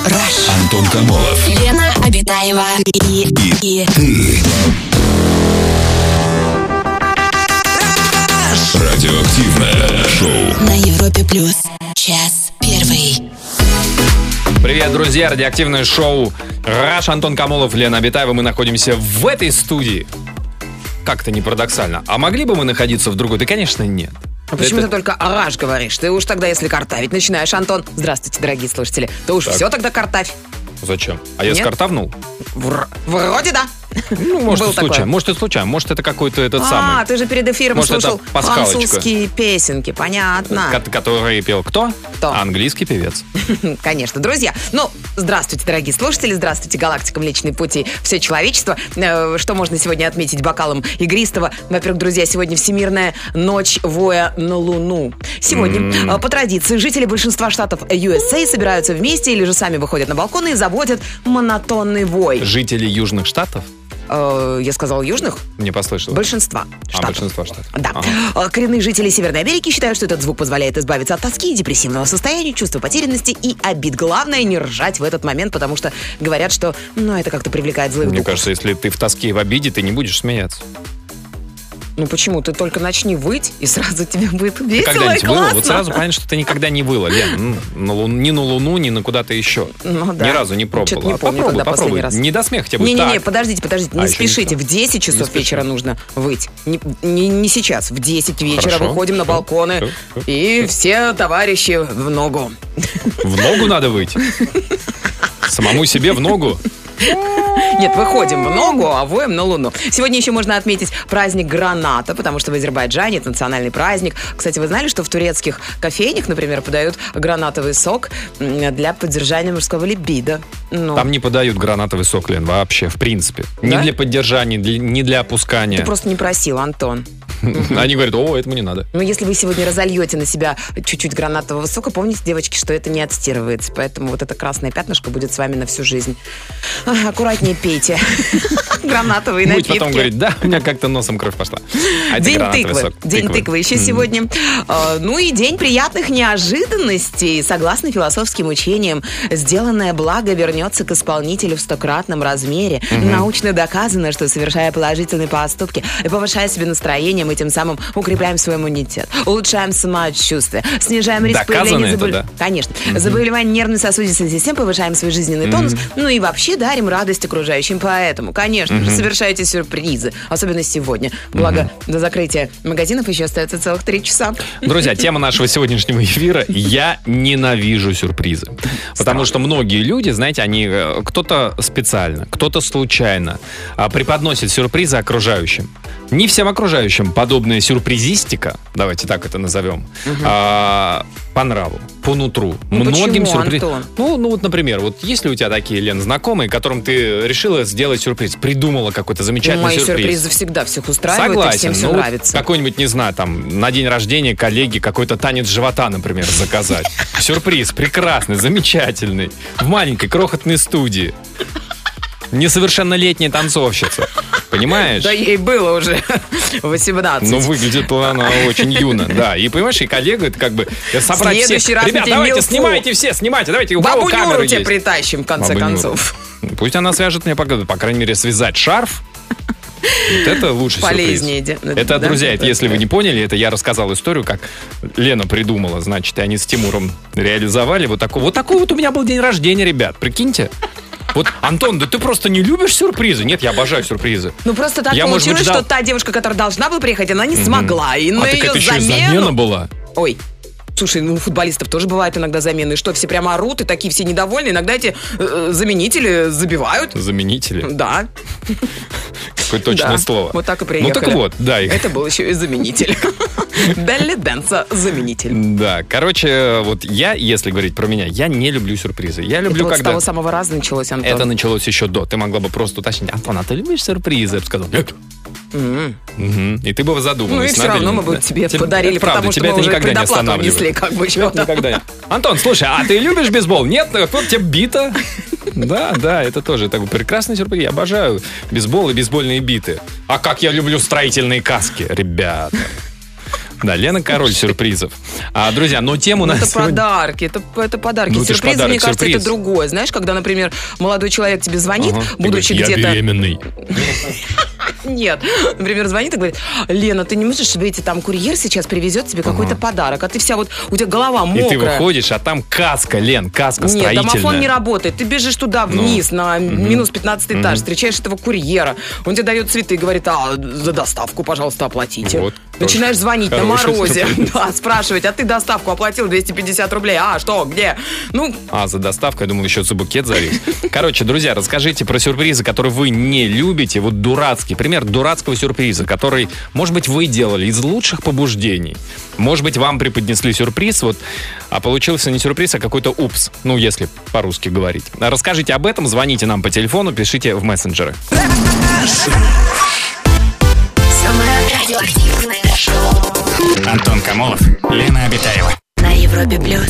Rush. Антон Камолов. Лена Обитаева и ты. Радиоактивное шоу на Европе Плюс. Час первый. Привет, друзья! Радиоактивное шоу «Раш», Антон Камолов, Лена Обитаева. Мы находимся в этой студии. Как-то не парадоксально. А могли бы мы находиться в другой? Да, конечно, нет. А почему ты только «Раш» говоришь? Ты уж тогда, если картавить начинаешь, Антон. Здравствуйте, дорогие слушатели. То уж все тогда картавь. Зачем? А я Нет? скартавнул? Вроде да. Ну, может, Был и случайно. такое. Может, это случайно. Может, это какой-то этот самый. Ты же перед эфиром Может, это слушал пасхалочка. французские песенки, понятно. Который пел кто? Кто? Английский певец. Конечно, друзья. Здравствуйте, дорогие слушатели, здравствуйте, галактика Млечный Путь и все человечество. Что можно сегодня отметить бокалом игристого? Во-первых, друзья, сегодня Всемирная ночь воя на Луну. Сегодня, по традиции, жители большинства штатов USA собираются вместе или же сами выходят на балконы и заводят монотонный вой. Жители Южных Штатов? Я сказал южных? Не послышалось. Большинства штатов. Большинство штатов. Да. Ага. Коренные жители Северной Америки считают, что этот звук позволяет избавиться от тоски, депрессивного состояния, чувства потерянности и обид. Главное не ржать в этот момент, потому что говорят, что это как-то привлекает злых Мне духов. кажется, если ты в тоске и в обиде, ты не будешь смеяться. Почему? Ты только начни выть, и сразу тебе будет весело и Когда-нибудь выла? классно. Вот сразу понятно, что ты никогда не выла, Лен. Ни на Луну, ни на куда-то еще. Да. Ни разу не пробовала. Что-то не помню, когда последний раз. Не до смеха тебе будет. Не-не-не, Так. подождите, не еще спешите. не В 10 часов спеши. вечера нужно выть. Не сейчас. В 10 вечера Хорошо, выходим на хорошо, балконы, хорошо. и все товарищи в ногу. В ногу надо выйти? Самому себе в ногу? Нет, выходим в ногу, а воем на Луну. Сегодня еще можно отметить праздник граната, потому что в Азербайджане это национальный праздник. Кстати, вы знали, что в турецких кофейнях, например, подают гранатовый сок для поддержания мужского либидо? Там не подают гранатовый сок, Лен, вообще, в принципе. Да? Ни для поддержания, ни для опускания. Ты просто не просил, Антон. Они говорят, этому не надо. Если вы сегодня разольете на себя чуть-чуть гранатового сока, помните, девочки, что это не отстирывается. Поэтому вот это красное пятнышко будет с вами на всю жизнь. Аккуратнее пейте гранатовые Будь напитки. потом говорить, у меня как-то носом кровь пошла. А это День гранатовый тыквы. сок. День тыквы еще сегодня. И день приятных неожиданностей. Согласно философским учениям, сделанное благо вернется к исполнителю в 100-кратном размере. Научно доказано, что, совершая положительные поступки и повышая себе настроение, мы тем самым укрепляем свой иммунитет, улучшаем самочувствие, снижаем риск Доказано появления это, да? Конечно. Заболеваний нервно-сосудистой системы, повышаем свой жизненный тонус, и вообще дарим радость окружающим. Поэтому, конечно же, совершайте сюрпризы, особенно сегодня. Благо, до закрытия магазинов еще остается целых 3 часа. Друзья, тема нашего сегодняшнего эфира «Я ненавижу сюрпризы». Потому что многие люди, знаете, они кто-то специально, кто-то случайно преподносит сюрпризы окружающим. Не всем окружающим подобная сюрпризистика, давайте так это назовем, по нраву, по нутру. Многим почему, сюрприз. Антон? Например, есть ли у тебя такие, Лен, знакомые, которым ты решила сделать сюрприз, придумала какой-то замечательный Мои сюрприз? сюрпризы всегда всех устраивают, Согласен. и всем все нравится. Какой-нибудь, не знаю, на день рождения коллеги какой-то танец живота, например, заказать. Сюрприз прекрасный, замечательный. В маленькой крохотной студии. Несовершеннолетняя танцовщица. Понимаешь? Да ей было уже 18. Выглядит она очень юно, да. И, понимаешь, и коллега, это как бы собрать Следующий всех. раз мы Ребят, тебе давайте, милфу. снимайте все, снимайте. Давайте, у кого Бабу камеры Нюру тебе есть. притащим, в конце Бабу Нюру. концов. Пусть она свяжет мне, по крайней мере, связать шарф. Вот это лучший Полезнее. сюрприз. Это, друзья, это если вы не поняли, это я рассказал историю, как Лена придумала, значит, и они с Тимуром реализовали вот такой вот у меня был день рождения, ребят, прикиньте. Вот, Антон, да ты просто не любишь сюрпризы? Нет, я обожаю сюрпризы. Просто так Я, может получилось, быть, ждал. что та девушка, которая должна была приехать, она не смогла. И на Так ее это еще и замену... замена была. Ой, слушай, у футболистов тоже бывают иногда замены. И что, все прямо орут, и такие все недовольны. Иногда эти заменители забивают. Заменители. Да. Какое точное Да. слово. Вот так и приехали. Ну так вот, да. Это был еще и заменитель. Белли Дэнса заменитель. Да, короче, вот я, если говорить про меня, я не люблю сюрпризы. Я люблю, Это вот с когда... того самого раза началось, Антон. Это началось еще до. Ты могла бы просто уточнить: Антон, а ты любишь сюрпризы? Я бы сказал: нет. И ты бы задумалась. И все равно мы бы тебе подарили, правда, потому что тебя мы это уже никогда не предоплату останавливает. внесли, как бы чего-то. Никогда нет. Антон, слушай, а ты любишь бейсбол? Нет? Вот тебе бита. Да, это тоже такой прекрасный сюрприз. Я обожаю бейсбол и бейсбольные биты. А как я люблю строительные каски, ребята. Да, Лена король сюрпризов. Друзья, но тему у нас Это сегодня... подарки, это подарки. Ну, это ж Сюрпризы, подарок, мне кажется, сюрприз. это другое. Знаешь, когда, например, молодой человек тебе звонит, Ага, ты будучи говоришь, где-то... Я беременный. Нет. Например, звонит и говорит: Лена, ты не можешь выйти, там курьер сейчас привезет тебе какой-то подарок, а ты вся вот, у тебя голова И мокрая. ты выходишь, а там каска, Лен, каска Нет, строительная. домофон не работает. Ты бежишь туда вниз, на минус 15 этаж, встречаешь этого курьера. Он тебе дает цветы и говорит: за доставку, пожалуйста, оплатите. Вот, Начинаешь звонить на хороший морозе, сюрприз. да, спрашивать: а ты доставку оплатил 250 рублей? Что, где? Ну, За доставку, я думал, еще за букет завис. Короче, друзья, расскажите про сюрпризы, которые вы не любите. Вот дурацкий, пример дурацкого сюрприза, который, может быть, вы делали из лучших побуждений. Может быть, вам преподнесли сюрприз, а получился не сюрприз, а какой-то упс. Ну, если по-русски говорить. Расскажите об этом, звоните нам по телефону, пишите в мессенджеры. Самое радиоактивное шоу Антон Камолов, Лена Обитаева. на Европе плюс.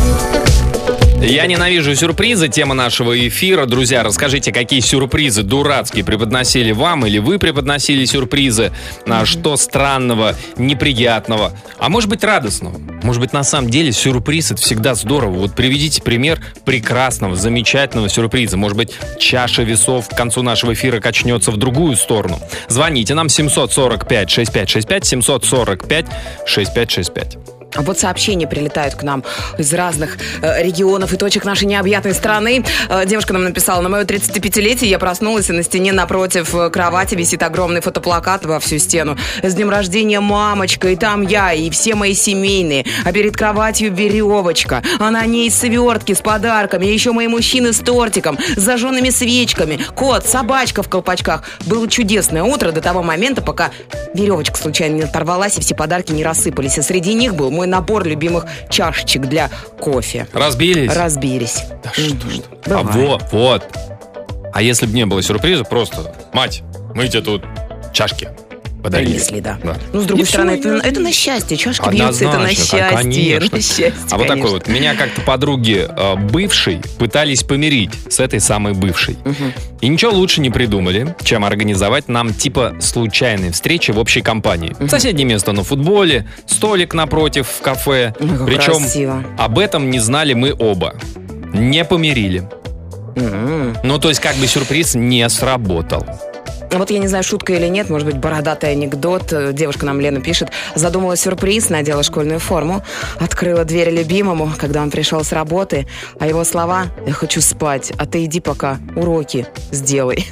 Я ненавижу сюрпризы, тема нашего эфира. Друзья, расскажите, какие сюрпризы дурацкие преподносили вам, или вы преподносили сюрпризы, что странного, неприятного, а может быть радостного. Может быть, на самом деле сюрприз — это всегда здорово. Вот приведите пример прекрасного, замечательного сюрприза. Может быть, чаша весов к концу нашего эфира качнется в другую сторону. Звоните нам 745-6565, 745-6565. А вот сообщения прилетают к нам из разных регионов и точек нашей необъятной страны. Девушка нам написала: на мое 35-летие я проснулась, и на стене напротив кровати висит огромный фотоплакат во всю стену. С днем рождения, мамочка, и там я, и все мои семейные. А перед кроватью веревочка, а на ней свертки с подарками, и еще мои мужчины с тортиком, с зажженными свечками, кот, собачка в колпачках. Было чудесное утро до того момента, пока веревочка случайно не оторвалась, и все подарки не рассыпались. И среди них был мой набор любимых чашечек для кофе. Разбились? Разбились. Да что ж. Бывает. Вот. А если бы не было сюрприза, просто: мать, мы тебе тут чашки подарили. Принесли, да. Ну, с другой И стороны, всё, это на счастье. Чашки бьются, это на Однозначно, счастье. конечно. На счастье, А вот такой конечно. вот. Меня как-то подруги бывшей пытались помирить с этой самой бывшей. И ничего лучше не придумали, чем организовать нам типа случайной встречи в общей компании. Соседнее место на футболе, столик напротив в кафе. Ой, как Причем красиво. об этом не знали мы оба. Не помирили. Ну, то есть как бы сюрприз не сработал. Вот я не знаю, шутка или нет, может быть, бородатый анекдот. Девушка нам, Лена, пишет: задумала сюрприз, надела школьную форму, открыла дверь любимому, когда он пришел с работы, а его слова: я хочу спать, а ты иди пока уроки сделай.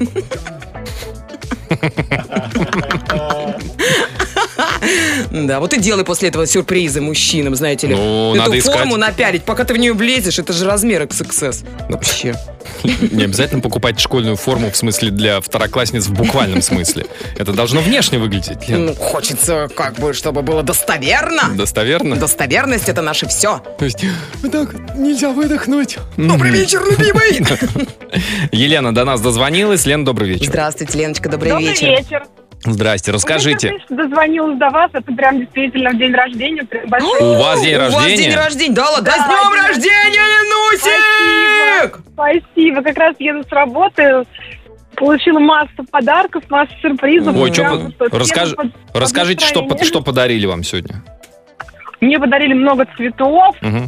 Да, вот и делай после этого сюрпризы мужчинам, знаете ли. Ну, Эту надо искать. форму напялить, пока ты в нее влезешь, это же размер XXS. Вообще. Не обязательно покупать школьную форму, в смысле, для второклассниц в буквальном смысле. Это должно внешне выглядеть, Лен. Ну, хочется, как бы, чтобы было достоверно. Достоверно? Достоверность — это наше все. То есть, вот так нельзя выдохнуть. Добрый вечер, любимый! Елена до нас дозвонилась. Лен, добрый вечер. Здравствуйте, Леночка, добрый Добрый вечер. вечер. Здрасте, расскажите. Я дозвонилась до вас, это прям действительно в день рождения. Прям большой. У вас день У вас рождения? день рождения, да, ладно, Да, с днем день рождения, Ленусик! Спасибо. Как раз еду с работы. Получила массу подарков, массу сюрпризов. Ой, Прям вот расскажите, что настроение. подарили вам сегодня. Мне подарили много цветов, Мгм.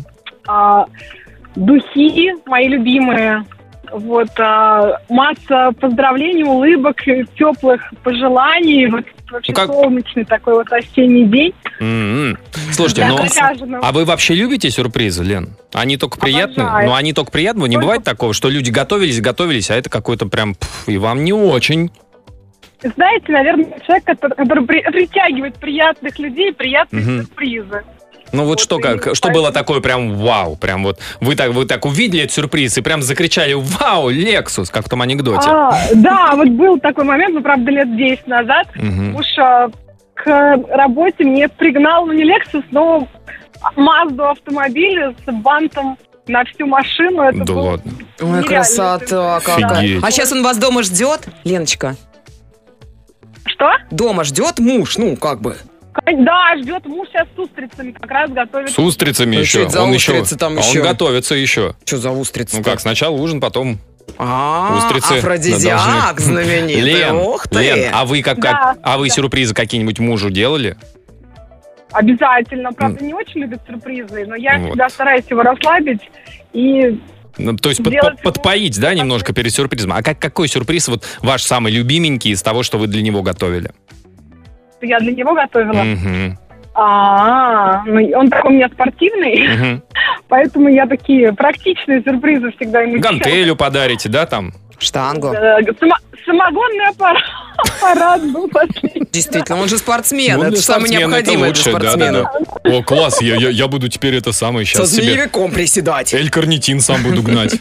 духи мои любимые. Вот, масса поздравлений, улыбок, теплых пожеланий. Вот вообще как- солнечный такой вот осенний день. М-м. Слушайте, Да, ну, заряженного. а вы вообще любите сюрпризы, Лен? Они только приятные? Обожаю. Ну, они только приятные? Не Только- бывает такого, что люди готовились, а это какой-то прям, и вам не очень. Знаете, наверное, человек, который притягивает приятных людей, приятные сюрпризы. Ну вот Вот что именно что было поэтому. такое прям вау, прям вот вы так увидели этот сюрприз и прям закричали: вау, Lexus, как в том анекдоте. Да, вот был такой момент, ну, правда, лет 10 назад. Мгм. Муж к работе мне пригнал, ну, не Lexus, но Mazda автомобиль с бантом на всю машину. Это Да был ладно. Ой, нереальный красота какая. Офигеть. А сейчас он вас дома ждет, Леночка? Что? Дома ждет муж, ну, как бы. Да, ждет муж сейчас с устрицами, как раз готовит. С устрицами Ну, еще. что это за Он устрицы там а еще? он готовится еще. Что за устрицы? Ну как, сначала ужин, потом устрицы. Афродизиак должны. знаменитый. Лен, Ух ты. Лен, а вы Да, вы да. сюрпризы какие-нибудь мужу делали? Обязательно. Правда, не очень любит сюрпризы, но я Вот. всегда стараюсь его расслабить и... Ну, то есть Сделать подпоить, да, немножко перед сюрпризом. А какой сюрприз вот ваш самый любименький из того, что вы для него готовили? Я для него готовила. Мгм. Ну, он такой у меня спортивный, Мгм. поэтому я такие практичные сюрпризы всегда ему делаю. Гантелю подарите, да, там? Штангу. Самогонный аппарат был последний. Действительно, он же спортсмен. Ну, это для самое спортсмена необходимое это для лучше, спортсмена. да. О, класс, я буду теперь это самое Со сейчас себе... змеевиком приседать. Л-карнитин сам буду гнать.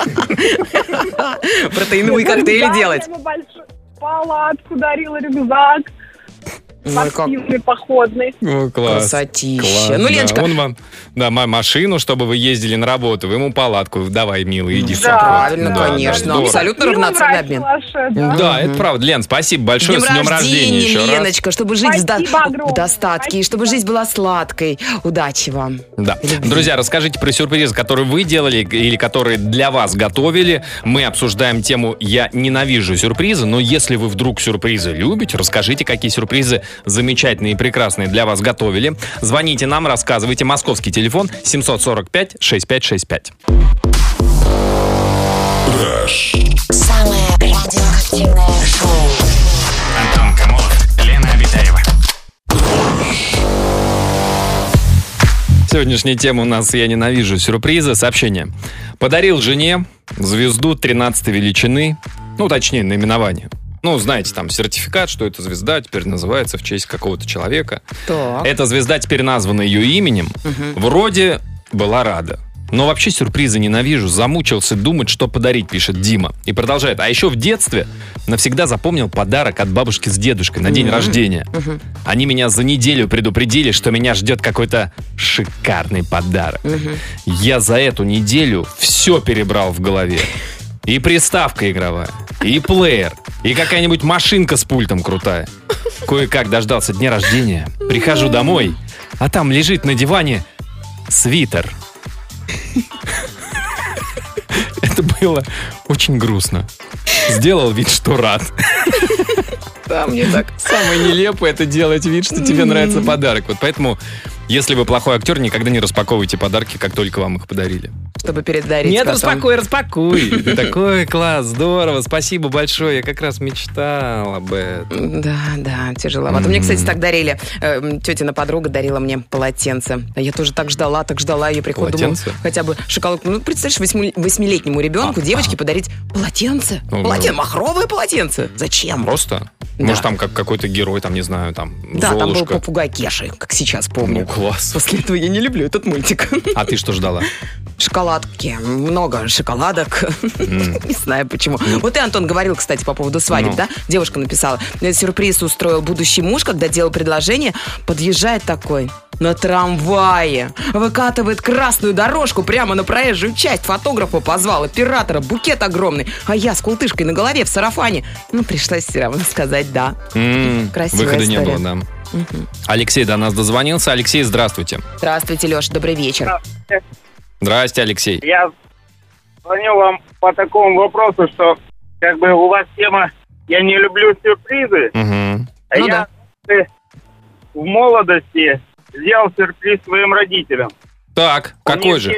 Протеиновые коктейли Рюкзак делать. я ему большой, палатку дарила, рюкзак. Ой, как Спортивный, походный. О, класс. красотища. Класс, Ну, да. Леночка, Он вам, да, машину, чтобы вы ездили на работу, вы ему палатку. Давай, милый, иди. Да, правильно, Да, конечно. здорово. Абсолютно И равноценный врач обмен. волшебный. Да, это правда. Лен, спасибо большое. С С днем рождения еще раз. Леночка, чтобы жить Спасибо огромное. в достатке, и чтобы жизнь была сладкой. Удачи вам. Да. Любви. Друзья, расскажите про сюрпризы, которые вы делали или которые для вас готовили. Мы обсуждаем тему «Я ненавижу сюрпризы», но если вы вдруг сюрпризы любите, расскажите, какие сюрпризы замечательные и прекрасные для вас готовили. Звоните нам, рассказывайте. Московский телефон 745-6565. Самое радиоактивное шоу. Антон Камолов, Лена Обитаева. Сегодняшняя тема у нас «Я ненавижу сюрпризы». Сообщение. Подарил жене звезду 13 величины, ну, точнее, наименование. Ну, знаете, там сертификат, что эта звезда теперь называется в честь какого-то человека. Так. Эта звезда теперь названа ее именем. Вроде была рада. Но вообще сюрпризы ненавижу. Замучился думать, что подарить, пишет Дима. И продолжает. А еще в детстве навсегда запомнил подарок от бабушки с дедушкой на день рождения. Они меня за неделю предупредили, что меня ждет какой-то шикарный подарок. Я за эту неделю все перебрал в голове. И приставка игровая, и плеер, и какая-нибудь машинка с пультом крутая. Кое-как дождался дня рождения. Прихожу домой, а там лежит на диване свитер. Это было очень грустно. Сделал вид, что рад. Да, мне так. Самое нелепое — это делать вид, что тебе нравится подарок. Вот поэтому, если вы плохой актер, никогда не распаковывайте подарки, как только вам их подарили. Чтобы передарить Нет, потом. распакуй. Ты такой класс, здорово, спасибо большое. Я как раз мечтал об этом. Да, тяжеловато. Мне, кстати, так дарили. Тетина подруга дарила мне полотенце. А я тоже так ждала ее приход. Думала, Полотенце? хотя бы шоколадку. Ну, представляешь, 8-летнему ребенку, девочке подарить полотенце. Махровое полотенце. Зачем? Просто? Да. Может, там какой-то герой, там, не знаю, там, Да, там был Золушка. попугай Кеши, как сейчас помню. Ну, класс. После этого я не люблю этот мультик. А ты что ждала? Шоколадки. Много шоколадок. Не знаю почему. Вот и Антон говорил, кстати, по поводу свадеб, Ну. да? Девушка написала. Сюрприз устроил будущий муж, когда делал предложение. Подъезжает такой на трамвае. Выкатывает красную дорожку прямо на проезжую часть. Фотографа позвал, оператора, букет огромный. А я с култышкой на голове в сарафане. Ну, пришлось все равно сказать да. Красивая Выхода не история. было, да. Алексей до нас дозвонился. Алексей, здравствуйте. Здравствуйте, Леша, добрый вечер. Здрасте, Алексей. Я звоню вам по такому вопросу, что как бы у вас тема «Я не люблю сюрпризы», Мгм. а Ну я в молодости сделал сюрприз своим родителям. Так, какой же?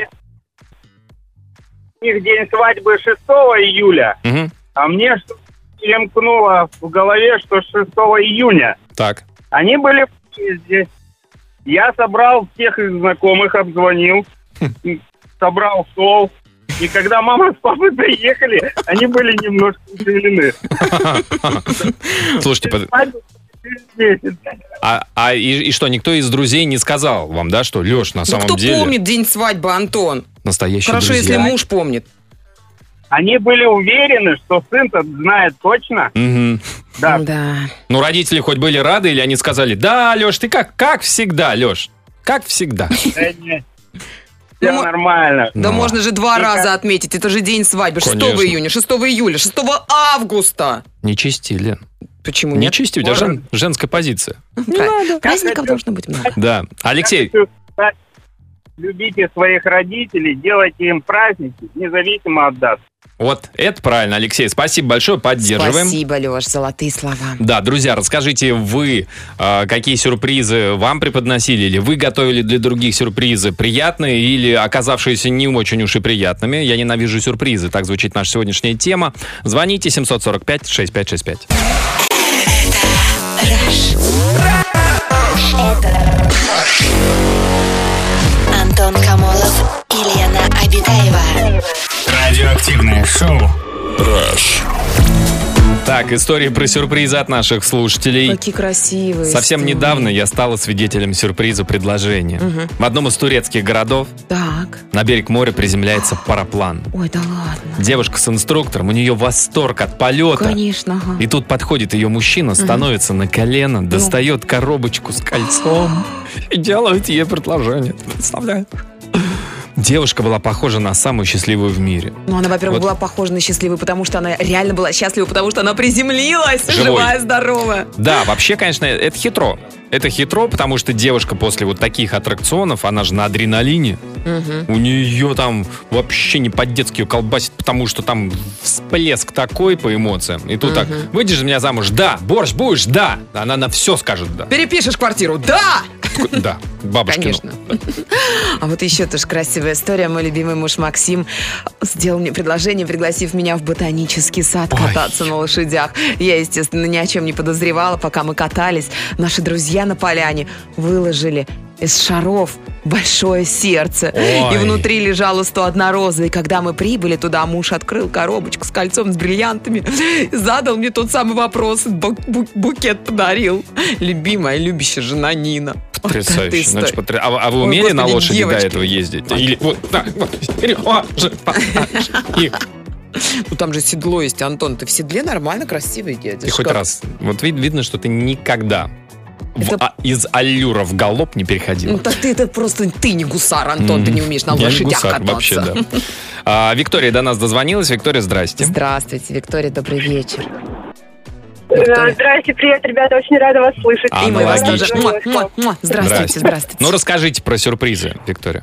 У них день свадьбы 6 июля, Мгм. а мне что-то перемкнуло в голове, что 6 июня. Так. Они были в поезде. Я собрал всех их знакомых, обзвонил, собрал стол. И когда мама с папой приехали, они были немножко удивлены. Слушайте, Свадьба через месяц. и что, никто из друзей не сказал вам, да, что, Леш, на Ну, самом кто деле помнит день свадьбы, Антон? настоящий Хорошо, друзья? если муж помнит. Они были уверены, что сын-то знает точно. Мгм. Да. Да. Ну, родители хоть были рады, или они сказали, да, Леш, ты как всегда, Леш, как всегда. Все Ну, нормально. Да Ну. можно же 2 раза отметить. Это же день свадьбы. 6 Конечно. июня, 6 июля, 6 августа. Не чисти, Лен. Почему Не нет? чисти, у тебя женская позиция. Праздников должно быть много. Да. Алексей, любите своих родителей, делайте им праздники, независимо от дат. Вот, это правильно, Алексей. Спасибо большое, поддерживаем. Спасибо, Леш, золотые слова. Да, друзья, расскажите вы, какие сюрпризы вам преподносили, или вы готовили для других сюрпризы приятные или оказавшиеся не очень уж и приятными. Я ненавижу сюрпризы. Так звучит наша сегодняшняя тема. Звоните 745-6565. Антон Камолов и Лена Обитаева. Радиоактивное шоу. Так, истории про сюрпризы от наших слушателей. Какие красивые. Совсем истории. недавно я стала свидетелем сюрприза предложения. В одном из турецких городов Так. на берег моря приземляется параплан. Ой, да ладно. Девушка с инструктором, у нее восторг от полета. Конечно, ага. И тут подходит ее мужчина, становится на колено, достает коробочку с кольцом и делает ей предложение. Ты представляешь? Девушка была похожа на самую счастливую в мире. Ну, она, во-первых, Вот. была похожа на счастливую, потому что она реально была счастлива, потому что она приземлилась, Живой. живая, здоровая. Да, вообще, конечно, это хитро. Это хитро, потому что девушка после вот таких аттракционов, она же на адреналине. У нее там вообще не по-детски ее колбасит, потому что там всплеск такой по эмоциям. И тут так, выйдешь за меня замуж? Да. Борщ будешь? Да. Она на все скажет да. Перепишешь квартиру? Да! Да, бабушкину. Конечно. А вот еще тоже красивая история. Мой любимый муж Максим сделал мне предложение, пригласив меня в ботанический сад кататься на лошадях. Я, естественно, ни о чем не подозревала, пока мы катались. Наши друзья на поляне выложили из шаров большое сердце. Ой. И внутри лежала 101 роза. И когда мы прибыли туда, муж открыл коробочку с кольцом, с бриллиантами. И задал мне тот самый вопрос. Букет подарил. Любимая, любящая жена Нина. Потрясающе. Вот это история. А вы Ой, умели на господи, лошади девочки. до этого ездить? Или вот так, вот, вперед, и Ну там же седло есть, Антон. Ты в седле нормально, красивый дядя. ты хоть раз. Вот видно, что ты никогда из аллюра в галоп не переходил. Ну так это просто ты не гусар, Антон, ты не умеешь на Я не лошадях гусар, кататься. вообще, да. Виктория до нас дозвонилась. Виктория, здрасте. Здравствуйте, Виктория, добрый вечер. Здрасте, привет, ребята, очень рада вас слышать. А, И мы вас тоже. Аналогично. Здравствуйте, здравствуйте. Ну, расскажите про сюрпризы, Виктория.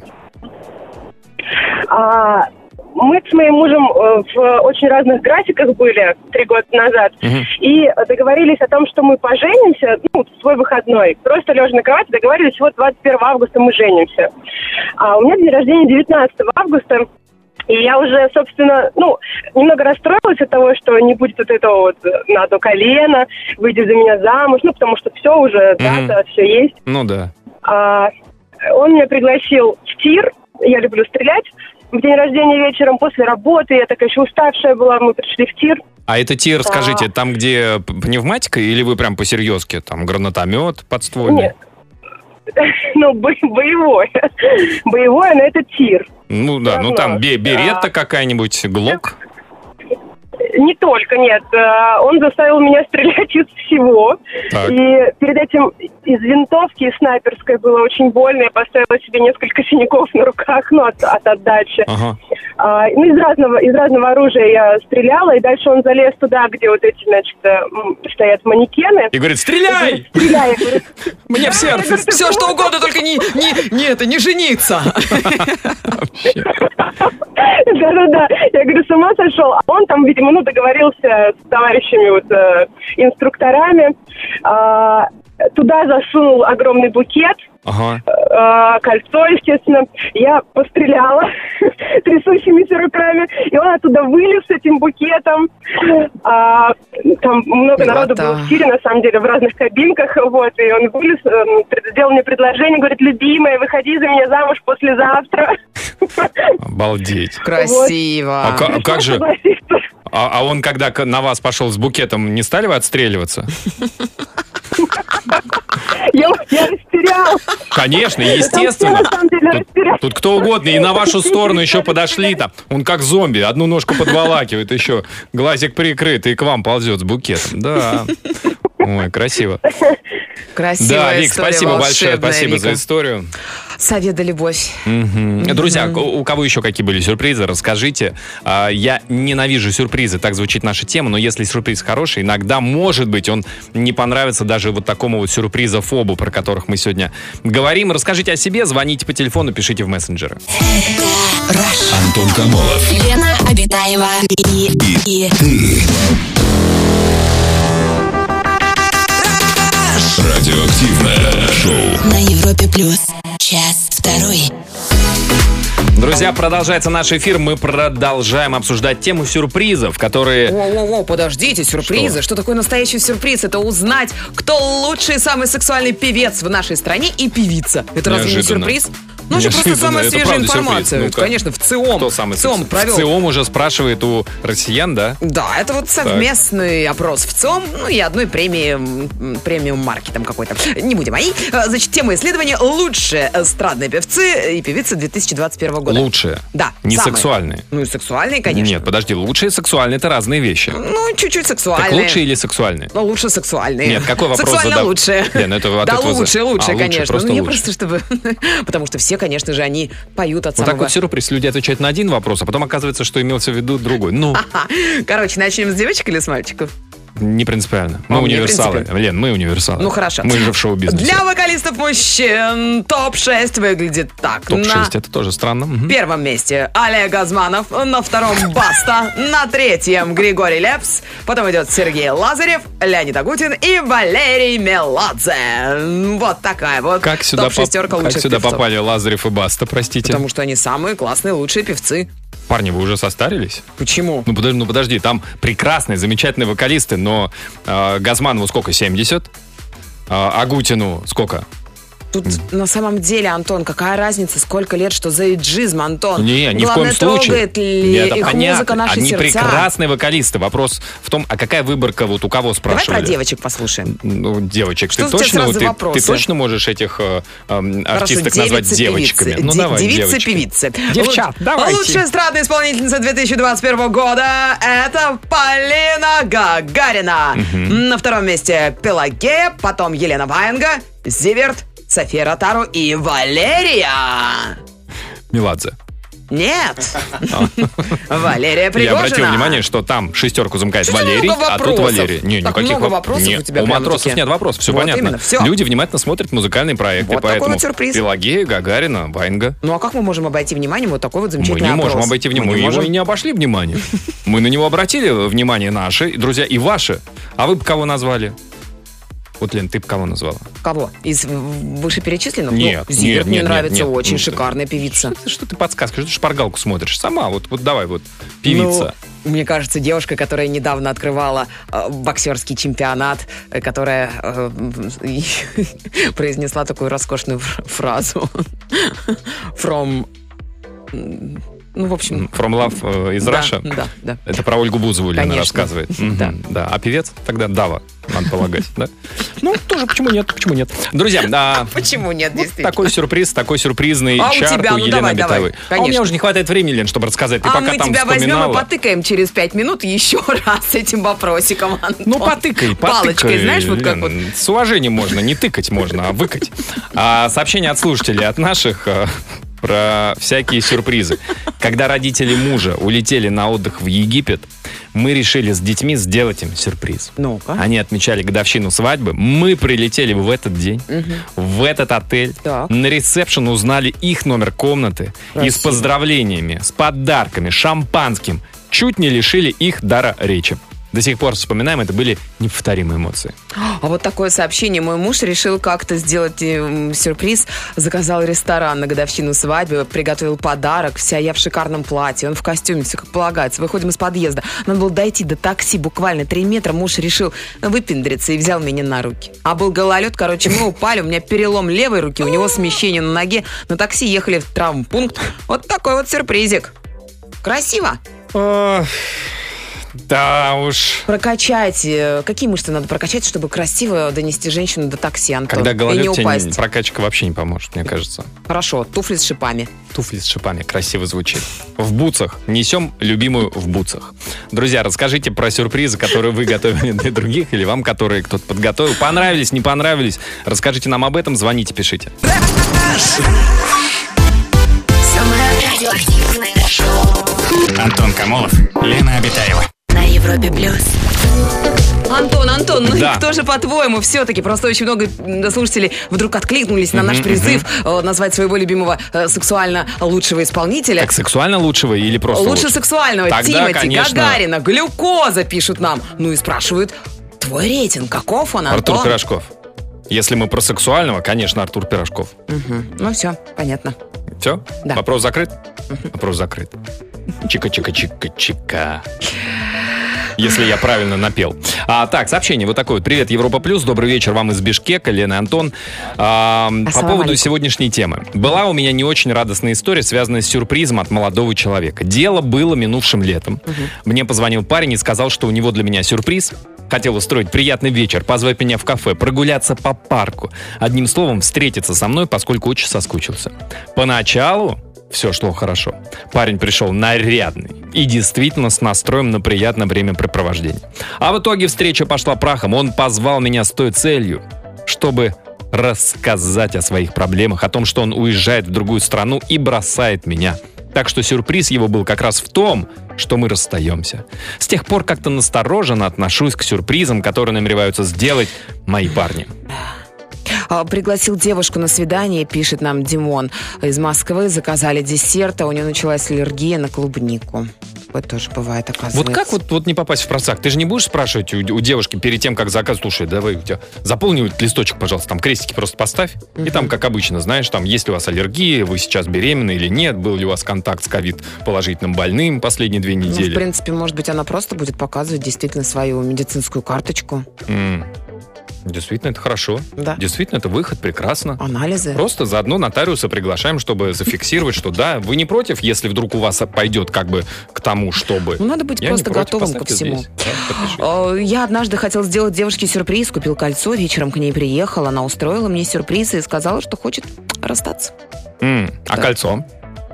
Мы с моим мужем в очень разных графиках были 3 года назад. И договорились о том, что мы поженимся, в свой выходной. Просто лежа на кровати договорились, вот 21 августа мы женимся. А у меня день рождения 19 августа. И я уже, собственно, немного расстроилась от того, что не будет вот этого вот на одно колено, выйдет за меня замуж, потому что все уже, дата, все есть. Ну да. Он меня пригласил в тир, я люблю стрелять, в день рождения вечером после работы, я такая еще уставшая была, мы пришли в тир. А это тир, скажите, там, где пневматика, или вы прям по-серьезке? Там гранатомет подствольный? Нет. Боевое. Боевое, но это тир. Ну да, там беретта какая-нибудь, глок. Не только, нет. Он заставил меня стрелять из всего. Так. И перед этим из винтовки, из снайперской было очень больно. Я поставила себе несколько синяков на руках, от отдачи. Ага. Из разного оружия я стреляла, и дальше он залез туда, где вот эти, стоят манекены. И говорит, стреляй! Стреляй! Я говорю, Мне в сердце все что угодно, только не жениться. да-да-да. Я говорю, с ума сошел. А он там, видимо, договорился с товарищами, инструкторами. Туда засунул огромный букет. Ага. Кольцо, естественно. Я постреляла трясущимися руками. И он оттуда вылез с этим букетом. Там много народу было в тире, на самом деле, в разных кабинках. Вот, и он вылез, сделал мне предложение, говорит, любимая, выходи за меня замуж послезавтра. Обалдеть. Красиво. А как же... А он, когда на вас пошел с букетом, не стали вы отстреливаться? Я растерял. Конечно, естественно. На самом деле, растерял. Тут кто угодно, и на вашу сторону еще подошли там. Он как зомби, одну ножку подволакивает, еще глазик прикрыт, и к вам ползет с букетом. Да. Ой, красиво. Красивая Да, Вик, история, спасибо большое, волшебная, спасибо за Вика. историю. Совет да любовь. Друзья, у кого еще какие были сюрпризы, расскажите. Я ненавижу сюрпризы, так звучит наша тема, но если сюрприз хороший, иногда, может быть, он не понравится даже вот такому вот сюрпризофобу, про которых мы сегодня говорим. Расскажите о себе, звоните по телефону, пишите в мессенджеры. Антон Камолов. Лена Обитаева и Радиоактивное шоу. на Европе плюс. Час второй. Друзья, продолжается наш эфир. Мы продолжаем обсуждать тему сюрпризов, которые... Воу-воу-воу, подождите, сюрпризы. Что такое настоящий сюрприз? Это узнать, кто лучший, самый сексуальный певец в нашей стране и певица. Это разве не Неожиданно. сюрприз? Ну, это просто Неожиданно. самая Это свежая правда сюрприз. информация. Ну-ка. Это, конечно, в ЦИОМ. Кто самый ЦИОМ провел. ЦИОМ уже спрашивает у россиян, да? Да, это вот совместный опрос в ЦИОМ, ну и одной премиум марки там какой-то. Не будем. Значит, тема исследования «Лучшие эстрадные певцы и певицы 2021 года». Лучшие. Да. Не самые. сексуальные. Ну и сексуальные, конечно. Нет, подожди, лучшие и сексуальные — это разные вещи. Ну, чуть-чуть сексуальные. Так лучшие или сексуальные? Ну, лучше сексуальные. Нет, какой вопрос Сексуально задав- лучше. Лен, это от да, этого лучше, лучше, конечно. просто Ну, я лучше. просто, чтобы... Потому что все, конечно же, они поют от Вот самого... так вот сюрприз. Люди отвечают на один вопрос, а потом оказывается, что имелся в виду другой. Ну, Короче, начнем с девочек или с мальчиков? не принципиально. Мы мне универсалы. принципиально. Лен, мы универсалы. Ну, хорошо. Мы же в шоу-бизнесе. Для вокалистов мужчин топ-6 выглядит так. Топ-6, это тоже странно. Мгм. На первом месте Олег Газманов, на втором Баста, на третьем Григорий Лепс, потом идет Сергей Лазарев, Леонид Агутин и Валерий Меладзе. Вот такая вот Как сюда, топ-шестерка как лучших сюда певцов. попали Лазарев и Баста, простите? Потому что они самые классные, лучшие певцы. Парни, вы уже состарились? Почему? Ну подожди, там прекрасные, замечательные вокалисты, но Газманову сколько, 70? Агутину сколько? Тут на самом деле, Антон, какая разница, сколько лет, что за эйджизм, Антон? Не, ни в Главное, коем случае. трогает ли Нет, это их понятно. музыка наши Они сердца? прекрасные вокалисты. Вопрос в том, а какая выборка, вот у кого Давай спрашивали? про девочек послушаем. Ну, девочек. Что Ты за у тебя точно, сразу ты вопросы? точно можешь этих артисток назвать девочками? девицы-певицы. Ну, давай, девочки. Девицы-певицы. Девчат, давайте. Лучшая эстрадная исполнительница 2021 года — это Полина Гагарина. На втором месте Пелагея, потом Елена Ваенга, Зиверт, София Ротару и Валерия. Меладзе. Нет. Валерия Я Пригожина. обратил внимание, что там шестерку замыкает Что тебе Валерий, много а тут вопросов? Валерий. Не, Так никаких много вопросов нет, у тебя у прямо матросов таки. нет вопросов, все Вот понятно. именно, всё. Люди внимательно смотрят музыкальные проекты, Вот такой поэтому вот сюрприз. Пелагея, Гагарина, Ваенга. Ну а как мы можем обойти вниманием вот такой вот Мы замечательный не можем опрос? обойти Мы внимание. не Мы его можем. и не обошли внимание. Мы на него обратили внимание наши, друзья, и ваши. А вы бы кого назвали? Вот, Лен, ты бы кого назвала? Кого? Из вышеперечисленных? Нет, Ну, Зиверт нет, мне нет, нравится, нет, очень нет. шикарная певица. Что ты подсказываешь? Что ты шпаргалку смотришь? Сама, вот давай, вот, певица. Ну, мне кажется, девушка, которая недавно открывала боксерский чемпионат, которая произнесла такую роскошную фразу. From... Ну, в общем... From Love из да, Russia? Да. Это про Ольгу Бузову Лена Конечно. рассказывает. Да. Мгм, да. А певец? Тогда Дава, надо полагать, да? Ну, тоже почему нет? Друзья, Почему нет, действительно? такой сюрпризный А у чарт тебя? у Ну, Елены давай, Обитаевой. давай, А у меня конечно. уже не хватает времени, Лен, чтобы рассказать. Ты А пока мы там тебя возьмем и вспоминала. потыкаем через 5 минут еще раз этим вопросиком, Антон. Ну, потыкай. Палочкой, знаешь, вот как Лен, вот. С уважением можно, не тыкать можно, а выкать. Сообщение от слушателей, от наших, про всякие сюрпризы. Когда родители мужа улетели на отдых в Египет, мы решили с детьми сделать им сюрприз. Ну-ка. Они отмечали годовщину свадьбы. Мы прилетели в этот день, в этот отель. Так. На ресепшн узнали их номер комнаты. И с поздравлениями, с подарками, шампанским чуть не лишили их дара речи. До сих пор вспоминаем, это были неповторимые эмоции. А вот такое сообщение. Мой муж решил как-то сделать сюрприз. Заказал ресторан на годовщину свадьбы, приготовил подарок. Вся я в шикарном платье, он в костюме, все как полагается. Выходим из подъезда. Надо было дойти до такси буквально 3 метра. Муж решил выпендриться и взял меня на руки. А был гололед, короче, мы упали. У меня перелом левой руки, у него смещение на ноге. На такси ехали в травмпункт. Вот такой вот сюрпризик. Красиво. Да уж. Прокачать. Какие мышцы надо прокачать, чтобы красиво донести женщину до такси, Антон? Когда И не гололед, тебе упасть. прокачка вообще не поможет, мне кажется. Хорошо, туфли с шипами. Туфли с шипами красиво звучит. В бутсах. Несем любимую в бутсах. Друзья, расскажите про сюрпризы, которые вы готовили для других, или вам, которые кто-то подготовил. Понравились, не понравились? Расскажите нам об этом, звоните, пишите. Радиоактивное шоу Антон Камолов, Лена Обитаева. на Европе плюс. Антон, ну Да. и кто же, по-твоему, все-таки? Просто очень много слушателей вдруг откликнулись на наш призыв назвать своего любимого сексуально лучшего исполнителя. Как сексуально лучшего или просто Лучше сексуального. Тогда, Тимати, конечно, Гагарина, глюкоза пишут нам. Ну и спрашивают, твой рейтинг каков он, Антон? Артур Пирожков. Если мы про сексуального, конечно, Артур Пирожков. Ну все, понятно. Все? Да. Вопрос закрыт? Вопрос закрыт. Чика-чика-чика-чика. Если я правильно напел. Так, сообщение вот такое. Привет, Европа Плюс. Добрый вечер вам из Бишкека, Лена и Антон. По поводу сегодняшней темы. Была у меня не очень радостная история, связанная с сюрпризом от молодого человека. Дело было минувшим летом. Мне позвонил парень и сказал, что у него для меня сюрприз. Хотел устроить приятный вечер, позвать меня в кафе, прогуляться по парку. Одним словом, встретиться со мной, поскольку очень соскучился. Поначалу все шло хорошо. Парень пришел нарядный и действительно с настроем на приятное времяпрепровождение. А в итоге встреча пошла прахом. Он позвал меня с той целью, чтобы рассказать о своих проблемах, о том, что он уезжает в другую страну и бросает меня. Так что сюрприз его был как раз в том, что мы расстаемся. С тех пор как-то настороженно отношусь к сюрпризам, которые намереваются сделать мои парни. Пригласил девушку на свидание, пишет нам Димон из Москвы. Заказали десерт, а у нее началась аллергия на клубнику. Такое тоже бывает, оказывается. Вот как вот не попасть в просак? Ты же не будешь спрашивать у девушки перед тем, как заказ, слушай, давай у тебя заполни листочек, пожалуйста, там крестики просто поставь. И там, как обычно, знаешь, там, есть ли у вас аллергия, вы сейчас беременны или нет, был ли у вас контакт с ковид-положительным больным последние 2 недели. В принципе, может быть, она просто будет показывать действительно свою медицинскую карточку. Действительно, это хорошо. Да. Действительно, это выход, прекрасно. Анализы. Просто заодно нотариуса приглашаем, чтобы зафиксировать, что да, вы не против, если вдруг у вас пойдет как бы к тому, чтобы... Ну, надо быть Я просто не против, готовым ко поставьте всему. здесь. Да, подпишите. Я однажды хотел сделать девушке сюрприз, купил кольцо, вечером к ней приехал, она устроила мне сюрприз и сказала, что хочет расстаться. А кольцо?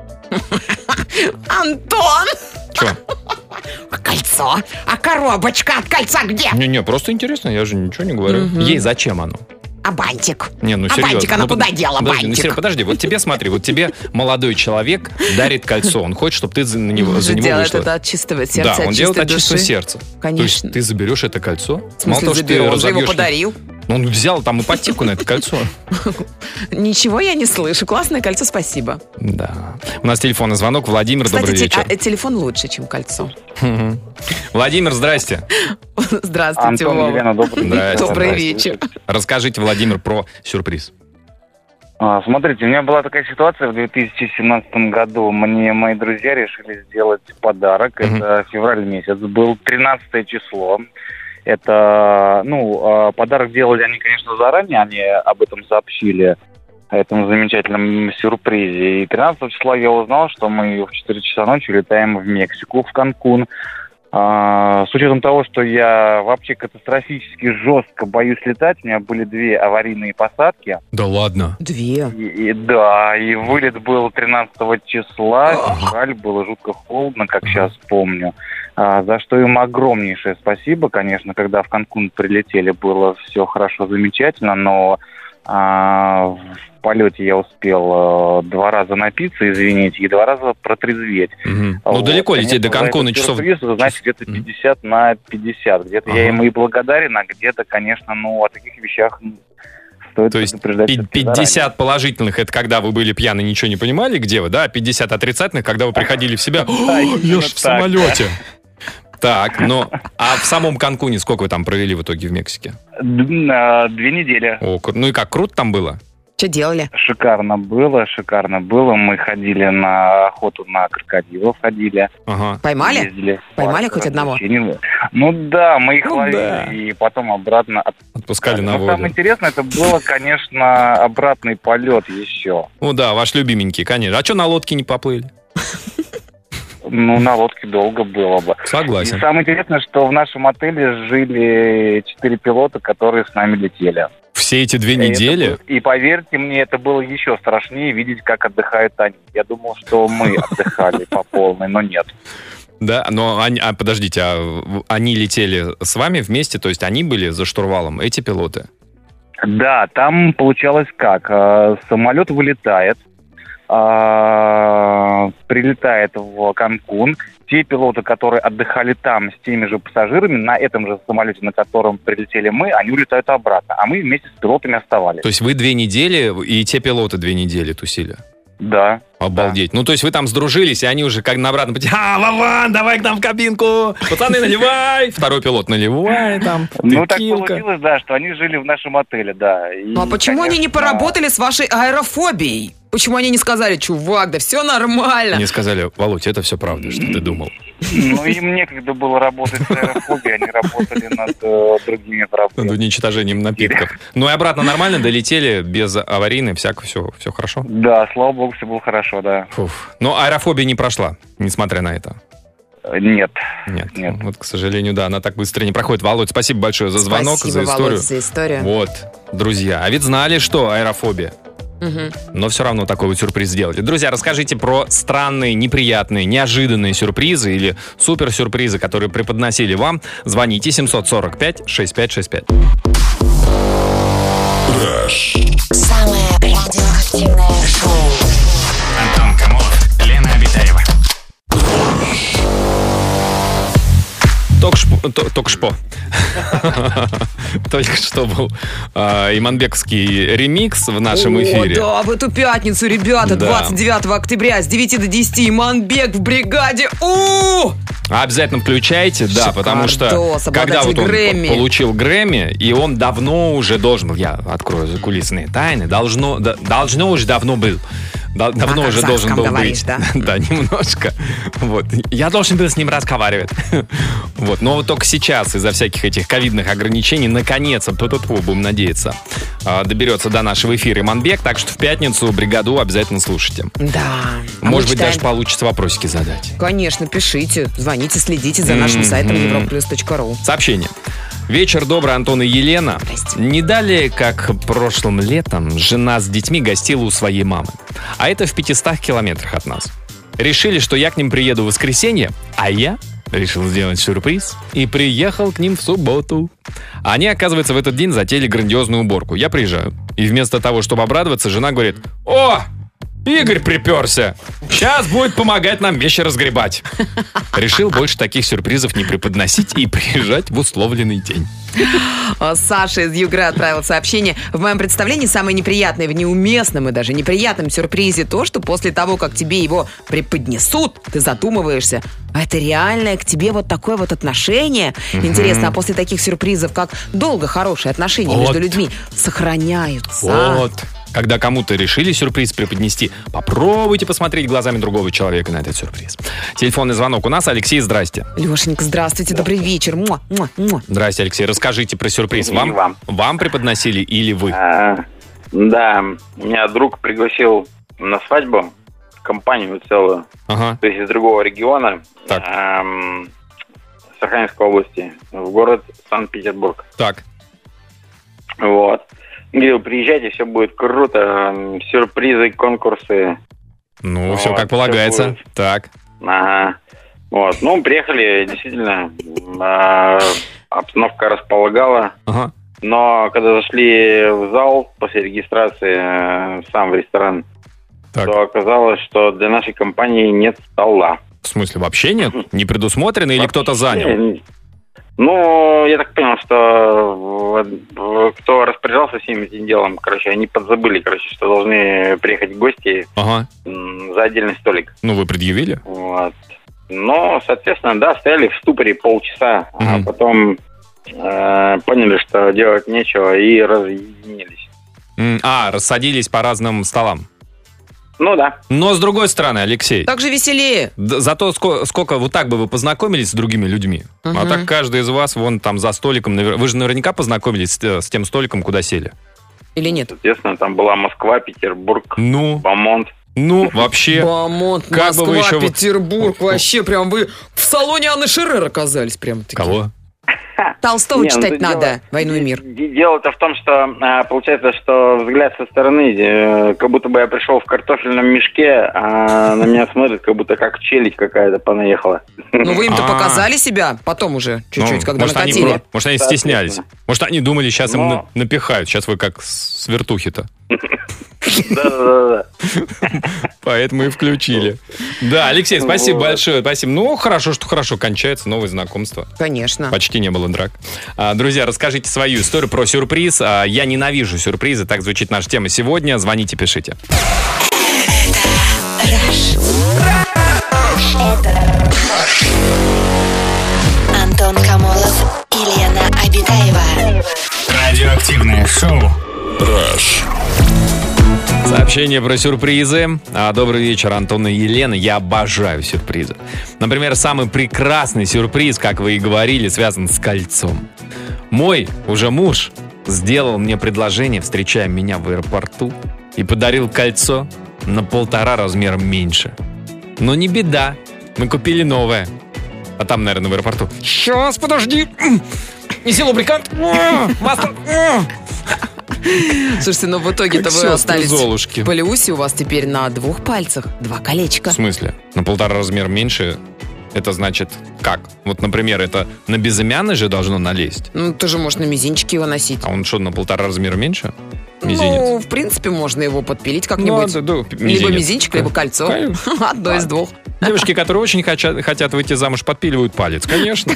Антон! Че? А кольцо? А коробочка от кольца где? Не, просто интересно, я же ничего не говорю. Ей зачем оно? А бантик? Не, ну А серьезно. бантик она куда дела, бантик? Подожди, вот тебе смотри, вот тебе молодой человек дарит кольцо, он хочет, чтобы ты за него Он же делает вышла. это от чистого сердца, Да, от он чистой делает от души. чистого сердца. Конечно. То есть ты заберешь это кольцо? В смысле, заберу, он же его подарил. Он взял там ипотеку на это кольцо. Ничего я не слышу. Классное кольцо, спасибо. Да. У нас телефонный звонок. Владимир, добрый Кстати, вечер. телефон лучше, чем кольцо. Владимир, здрасте. Здравствуйте, Антон, Вова. Елена, добрый вечер. Добрый вечер. Расскажите, Владимир, про сюрприз. Смотрите, у меня была такая ситуация в 2017 году. Мне мои друзья решили сделать подарок. Это февраль месяц. Был 13 число. Это, подарок делали они, конечно, заранее. Они об этом сообщили, о этом замечательном сюрпризе. И 13 числа я узнал, что мы в 4 часа ночи летаем в Мексику, в Канкун. С учетом того, что я вообще катастрофически жестко боюсь летать, у меня были 2 аварийные посадки. Да ладно. 2. И вылет был 13 числа, февраль, было жутко холодно, как сейчас помню. За что им огромнейшее спасибо, конечно, когда в Канкун прилетели, было все хорошо, замечательно, но в полете я успел 2 раза напиться, извините, и 2 раза протрезветь. Ну, далеко лететь до Канкуна часов? Знаете, где-то 50 на 50. Где-то я ему и благодарен, а где-то, конечно, о таких вещах стоит предупреждать. То есть 50 положительных, это когда вы были пьяны, ничего не понимали, где вы, да? А 50 отрицательных, когда вы приходили в себя, я ж в самолете. Так, а в самом Канкуне сколько вы там провели в итоге в Мексике? 2 недели. Ну и как, круто там было? Что делали? Шикарно было. Мы ходили на охоту на крокодилов, Поймали? Ездили. Поймали хоть одного? Ну да, мы их ловили и потом обратно отпускали на воду. Самое интересное, это было, конечно, обратный полет еще. Ну да, ваш любименький, конечно. А что на лодке не поплыли? На лодке долго было бы. Согласен. И самое интересное, что в нашем отеле жили 4 пилота, которые с нами летели. Все эти 2 недели? И поверьте мне, это было еще страшнее видеть, как отдыхают они. Я думал, что мы отдыхали по полной, но нет. Да, но подождите, они летели с вами вместе, то есть они были за штурвалом, эти пилоты? Да, там получалось как? Самолет вылетает, прилетает в Канкун. Те пилоты, которые отдыхали там с теми же пассажирами, на этом же самолете, на котором прилетели мы, они улетают обратно, а мы вместе с пилотами оставались. То есть вы 2 недели, и те пилоты 2 недели тусили? Да. Обалдеть. Да. Ну, то есть вы там сдружились, и они уже как на обратном пути: Вован, давай к нам в кабинку! Пацаны, наливай! Второй пилот, наливай там. Ну, так получилось, да, что они жили в нашем отеле, да. Ну, а почему они не поработали с вашей аэрофобией? Почему они не сказали: чувак, да все нормально? Они сказали: Володь, это все правда, что ты думал. Ну, им некогда было работать с аэрофобией, они работали над другими проблемами. Над уничтожением напитков. Ну и обратно нормально долетели, без аварийной, всяко, все хорошо? Да, слава богу, все было хорошо, да. Фуф. Но аэрофобия не прошла, несмотря на это? Нет. Вот, к сожалению, да, она так быстро не проходит. Володь, спасибо большое за звонок, спасибо, за историю. Володь, за историю. Вот, друзья, а ведь знали, что аэрофобия. Но все равно такой вот сюрприз сделали. Друзья, расскажите про странные, неприятные, неожиданные сюрпризы или суперсюрпризы, которые преподносили вам. Звоните 745-6565. Самое радиоактивное шоу. Антон Камолов, Лена Обитаева. Только что был иманбековский ремикс в нашем эфире. Да, в эту пятницу, ребята, 29 октября с 9 до 10 Иманбек в бригаде. Обязательно включайте, да, потому что когда вот он получил Грэмми, и он давно уже должен был, я открою закулисные тайны, давно уже должен был быть. Да, немножко. Вот. Я должен был с ним разговаривать. Вот. Но вот только сейчас из-за всяких этих ковидных ограничений наконец-то, будем надеяться, доберется до нашего эфира Иманбек. Так что в пятницу бригаду обязательно слушайте. Да. Может быть, даже получится вопросики задать. Конечно, пишите, звоните, следите за нашим сайтом europlus.ru. Сообщение. Вечер добрый, Антон и Елена. Здрасте. Не далее, как прошлым летом, жена с детьми гостила у своей мамы. А это в 500 километрах от нас. Решили, что я к ним приеду в воскресенье, а я решил сделать сюрприз и приехал к ним в субботу. Они, оказывается, в этот день затеяли грандиозную уборку. Я приезжаю, и вместо того, чтобы обрадоваться, жена говорит: «О, Игорь приперся! Сейчас будет помогать нам вещи разгребать». Решил больше таких сюрпризов не преподносить и приезжать в условленный день. Саша из Югры отправил сообщение. В моем представлении самое неприятное в неуместном и даже неприятном сюрпризе то, что после того, как тебе его преподнесут, ты задумываешься: а это реальное к тебе вот такое вот отношение? Интересно, а после таких сюрпризов, как долго хорошие отношения между людьми сохраняются? Вот. Когда кому-то решили сюрприз преподнести, попробуйте посмотреть глазами другого человека на этот сюрприз. Телефонный звонок у нас. Алексей, здрасте. Лешенька, здравствуйте, добрый вечер. Здрасте, Алексей. Расскажите про сюрприз. Вам преподносили или вы? Да, меня друг пригласил на свадьбу, компанию целую, то есть из другого региона, Сахалинской области, в город Санкт-Петербург. Так. Вот. Говорил: приезжайте, все будет круто, сюрпризы, конкурсы. Ну, все как полагается. Так. Ага. Вот. Ну, приехали, действительно, обстановка располагала. Ага. Но когда зашли в зал после регистрации сам в ресторан, то оказалось, что для нашей компании нет стола. В смысле, вообще нет? Не предусмотрено или кто-то занял? Ну, я так понял, что кто распоряжался всем этим делом, короче, они подзабыли, что должны приехать гости за отдельный столик. Ну, вы предъявили? Вот. Но, соответственно, да, стояли в ступоре полчаса, а потом поняли, что делать нечего, и разъединились. Рассадились по разным столам. Ну да. Но с другой стороны, Алексей. Так же веселее. Зато сколько вот так бы вы познакомились с другими людьми. А так каждый из вас вон там за столиком. Вы же наверняка познакомились с тем столиком, куда сели. Или нет? Соответственно, там была Москва, Петербург, Бамонт. Ну, вообще. Бамонт, как Москва, бы вы Петербург. Вообще, прям вы в салоне Анны Шерер оказались. Прям такие. Кого? Толстого Не, ну, читать тут надо, «Войну и мир». Дело-то в том, что получается, что взгляд со стороны, как будто бы я пришел в картофельном мешке, а на меня смотрят, как будто как челюсть какая-то понаехала. Ну, вы им-то показали себя потом уже чуть-чуть, когда накатили. Может, они стеснялись. Может, они думали, сейчас им напихают. Сейчас вы как с вертухи-то. Да. Поэтому и включили. Да, Алексей, спасибо большое. Спасибо. Ну, хорошо, что хорошо кончается новое знакомство. Конечно. Почти не было драк. Друзья, расскажите свою историю про сюрприз. Я ненавижу сюрпризы. Так звучит наша тема сегодня. Звоните, пишите. Антон Камолов и Лена Обитаева. Радиоактивное шоу. Rush. Сообщение про сюрпризы. Добрый вечер, Антон и Елена. Я обожаю сюрпризы. Например, самый прекрасный сюрприз, как вы и говорили, связан с кольцом. Мой уже муж сделал мне предложение, встречая меня в аэропорту, и подарил кольцо на 1,5 размера меньше. Но не беда, мы купили новое. А там, наверное, в аэропорту: сейчас, подожди, неси лубрикант, масло. Слушайте, но в итоге-то вы остались в Полиусе, у вас теперь на 2 пальцах 2 колечка. В смысле? На 1,5 размера меньше? Это значит как? Вот, например, это на безымянный же должно налезть. Ну, ты же можешь на мизинчике его носить. А он что, на 1,5 размера меньше? Мизинец? Ну, в принципе, можно его подпилить как-нибудь. Либо мизинчик, либо кольцо. Одно из двух. Девушки, которые очень хотят выйти замуж, подпиливают палец, конечно.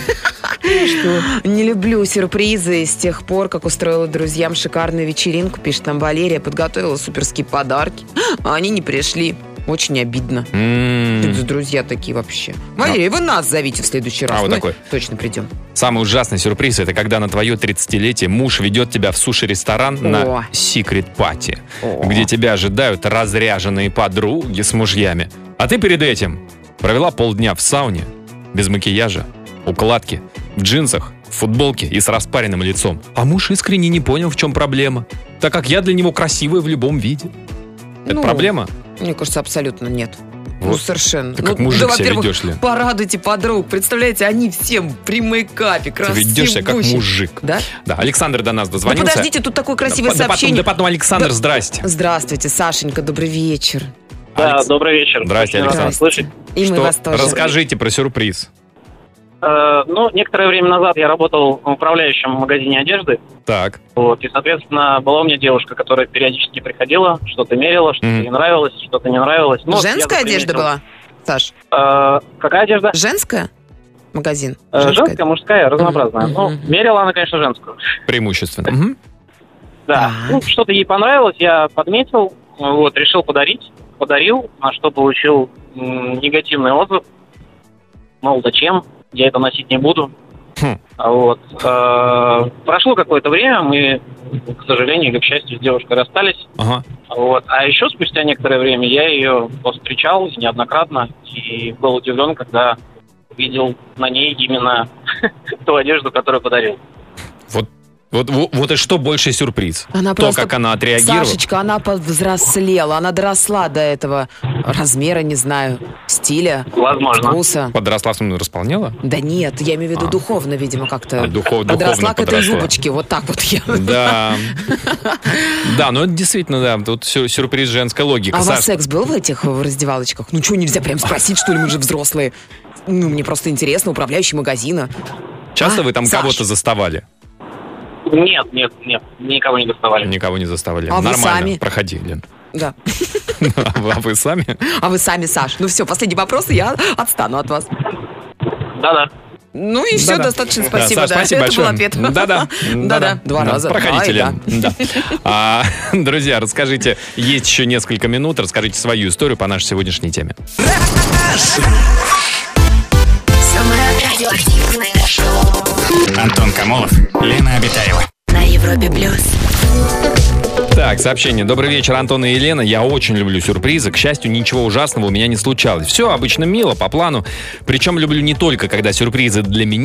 Не люблю сюрпризы. С тех пор, как устроила друзьям шикарную вечеринку, пишет нам Валерия, подготовила суперские подарки, а они не пришли. Очень обидно. Это друзья такие вообще. Валерия, вы нас зовите в следующий раз. Вот мы такой. Точно придем. Самый ужасный сюрприз — это когда на твое 30-летие муж ведет тебя в суши-ресторан на секрет-пати, где тебя ожидают разряженные подруги с мужьями. А ты перед этим провела полдня в сауне, без макияжа, укладки, в джинсах, в футболке и с распаренным лицом. А муж искренне не понял, в чем проблема, так как я для него красивая в любом виде. Это проблема? Мне кажется, абсолютно нет. Вот. Ну, совершенно. Ты как мужик себя ведешь, Лен. Порадуйте подруг. Представляете, они всем при мейкапе, красивые. Ты ведешь себя как мужик. Да? Да. Александр до нас дозвонился. Ну, подождите, тут такое красивое сообщение. Да потом, Александр, здрасте. Здравствуйте, Сашенька, добрый вечер. Да, добрый вечер. Здрасте, Александр. Слышите? И мы вас тоже. Расскажите про сюрприз. Ну, некоторое время назад я работал в управляющем магазине одежды. Так. Вот, и, соответственно, была у меня девушка, которая периодически приходила, что-то мерила, что-то ей нравилось, что-то не нравилось. Но женская одежда была, Саш? Какая одежда? Женская? Магазин? Женская, мужская, разнообразная. Ну, мерила она, конечно, женскую. Преимущественно. Да. Ну, что-то ей понравилось, я подметил, вот, решил подарить. Подарил, на что получил негативный отзыв. Мол, зачем? Я это носить не буду. Вот. Прошло какое-то время, мы, к сожалению или к счастью, с девушкой расстались. Вот. А еще спустя некоторое время я ее повстречал неоднократно и был удивлен, когда видел на ней именно ту одежду, которую подарил. Вот и что больше сюрприз? Она то, как она отреагировала. Сашечка, она повзрослела, она доросла до этого размера, не знаю, стиля. Возможно. Вкуса. Подросла, располнела? Да нет, я имею в виду духовно, видимо, как-то. Подросла к этой юбочке, вот так вот я. Да. Да, ну это действительно, да, тут сюрприз женской логики. А у вас секс был в этих раздевалочках? Ну что, нельзя прям спросить, что ли, мы же взрослые? Ну, мне просто интересно, управляющий магазина. Часто вы там кого-то заставали? Нет, никого не доставали. Никого не заставали. А нормально, вы сами? Проходи, Лен. Да. А вы сами? А вы сами, Саш. Ну все, последний вопрос, и я отстану от вас. Да-да. Ну и все, достаточно спасибо. Саш, спасибо большое. Это был ответ. Да-да. 2 раза. Проходите, Лен. Друзья, расскажите, есть еще несколько минут, расскажите свою историю по нашей сегодняшней теме. Самое радиоактивное шоу Антон Камолов, Лена Обитаева. на Европе Плюс. Так, сообщение. Добрый вечер, Антон и Елена. Я очень люблю сюрпризы. К счастью, ничего ужасного у меня не случалось. Все обычно мило, по плану. Причем люблю не только, когда сюрпризы для меня,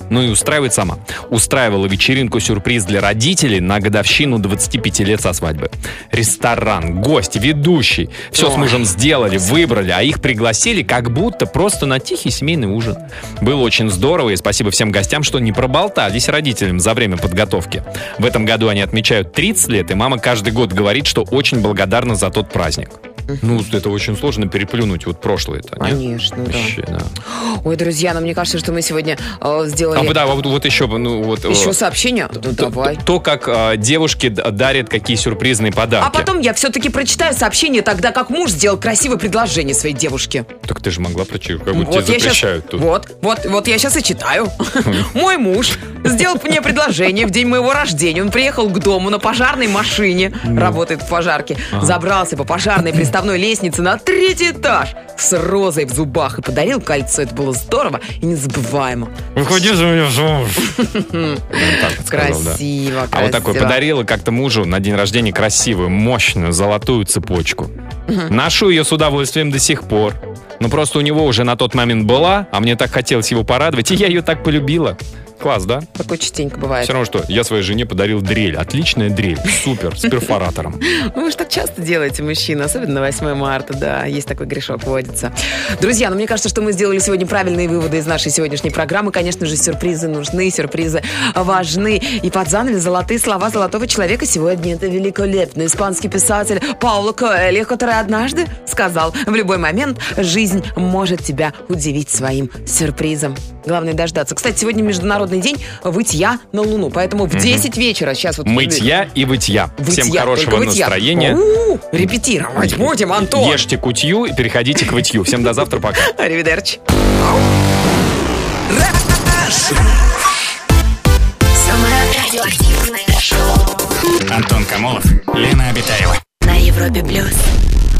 Ну и устраивает сама. Устраивала вечеринку-сюрприз для родителей на годовщину 25 лет со свадьбы. Ресторан, гости, ведущий. Все с мужем сделали, выбрали, а их пригласили как будто просто на тихий семейный ужин. Было очень здорово, и спасибо всем гостям, что не проболтались родителям за время подготовки. В этом году они отмечают 30 лет, и мама каждый год говорит, что очень благодарна за тот праздник. Ну, это очень сложно переплюнуть вот прошлое-то. Конечно, вообще, да. Ой, друзья, ну мне кажется, что мы сегодня сделали... Да, вот еще... Еще сообщение? Ну, давай. То, как девушки дарят какие сюрпризные подарки. А потом я все-таки прочитаю сообщение тогда, как муж сделал красивое предложение своей девушке. Так ты же могла прочитать, как будто тебе запрещают тут. Вот я сейчас и читаю. Мой муж сделал мне предложение в день моего рождения. Он приехал к дому на пожарной машине, работает в пожарке, забрался по пожарной приставной лестнице на 3-й этаж с розой в зубах и подарил кольцо. Это было здорово и незабываемо. Выходи за меня замуж. Красиво. А вот такой подарила как-то мужу на день рождения красивую, мощную золотую цепочку. Ношу ее с удовольствием до сих пор. Ну просто у него уже на тот момент была, а мне так хотелось его порадовать, и я ее так полюбила. Класс, да? Такое частенько бывает. Все равно, что я своей жене подарил дрель. Отличная дрель. Супер, с перфоратором. Ну, вы же так часто делаете, мужчина. Особенно на 8 марта, да. Есть такой грешок, водится. Друзья, ну мне кажется, что мы сделали сегодня правильные выводы из нашей сегодняшней программы. Конечно же, сюрпризы нужны, сюрпризы важны. И под занавес золотые слова золотого человека сегодня. Это великолепный испанский писатель Пауло Коэльо, который однажды сказал: в любой момент жизнь может тебя удивить своим сюрпризом. Главное дождаться. Кстати, сегодня Международный день вытья на Луну. Поэтому в 10 вечера сейчас вот... Мытья и вытья. Всем хорошего настроения. Репетировать будем, Антон. Ешьте кутью и переходите к вытью. Всем до завтра, пока. Аривидерчи. Самое радиоактивное шоу Антон Камолов, Лена Обитаева. на Европе+.